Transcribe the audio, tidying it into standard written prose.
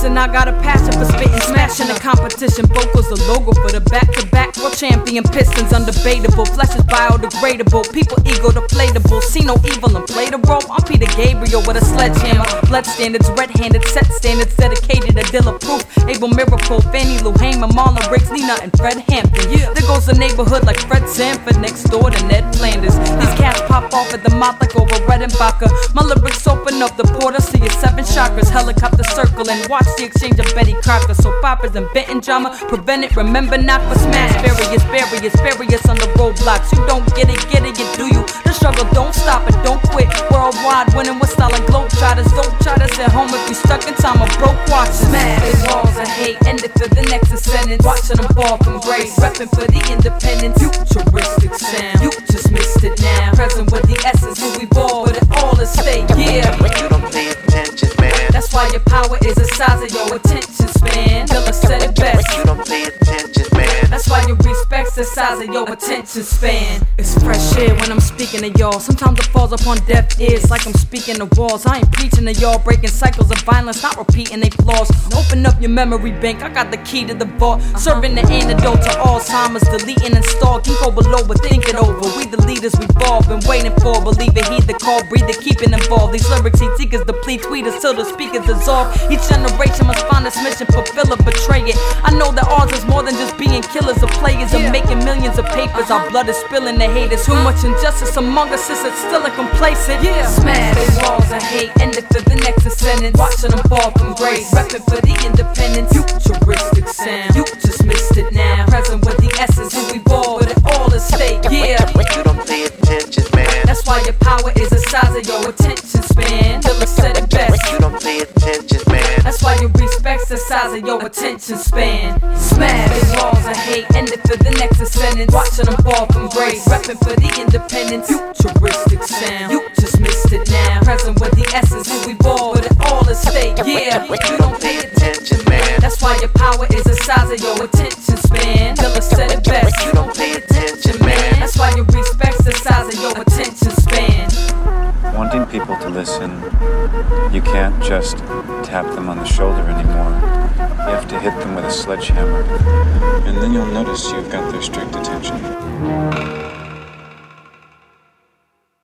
listen, I got a passion for spitting, smashing the competition. Vocals the logo for the back-to-back world champion Pistons. Undebatable, flesh is biodegradable. People ego deflatable, see no evil and play the role. I'm Peter Gabriel with a sledgehammer. Blood standards, red-handed, set standards, dedicated to Dilla Proof, Abel Miracle, Fannie Lou Hamer, Marlon Briggs, Nina, and Fred Hampton. There goes the neighborhood like Fred Sanford next door to Ned Flanders. These cats pop off at the mouth like over Redenbacher. My lyrics open up the portal, see your 7 chakras, helicopter circle, and watch the exchange of Betty Crocker. So poppers and Benton drama, prevent it, remember not for smash barriers on the roadblocks. You don't get it, you do you. The struggle don't stop it, don't quit. Worldwide winning with style and globetrotters. Don't try to sit home if you stuck in time of broke watches. Smash the walls of hate, end it for the next ascendance. Watching them fall from grace, repping for the independence. Futuristic sound, you just missed it now. Present with the essence, who we ball, but it all is fake, yeah. When you don't pay attention, man. That's why your power is the size of your attention span. Dilla said it best. When you don't pay attention, man. That's why your respect's the size of your attention span. It's fresh air when I'm speaking to y'all. Sometimes it falls upon deaf ears like I'm speaking to walls. I ain't preaching to y'all, breaking cycles of violence, not repeating they flaws. Open up your memory bank, I got the key to the vault. Serving the antidote to Alzheimer's, deleting and install. Can go below but think it over. We the leaders we've all been waiting for. Believe it, heed the call, breathe it, keep it involved. These lyrics heat seekers deplete, tweeters till the speakers dissolve. Each generation must find its mission, fulfill or betray it. I know that ours is more than just being killers of players and making millions of papers. Our blood is spilling the haters. Too much injustice among us is still a complacent. Smash the walls of hate, end it for the next ascendance. Watching them fall from grace, repping for the independence. Futuristic sound, you just missed it now. Present with the essence, who we ball, but it all is fake, yeah. When you don't pay attention, man. That's why your power is the size of your attention span. Dilla said it best. When you don't pay attention, man. That's why your respect's the size of your attention span. Smash the walls of hate, end it for the next ascendance. Watching them fall from grace, repping for the independence. Futuristic sound, you just missed it now. Present with the essence, who we ball, but it all is fake, yeah. When you don't pay attention, man. That's why your power is the size of your attention span. Dilla said it best. When you don't pay attention, man. That's why your respect's the size of your attention span. Wanting people to listen, you can't just tap them on the shoulder anymore. You have to hit them with a sledgehammer, and then you'll notice you've got their strict attention.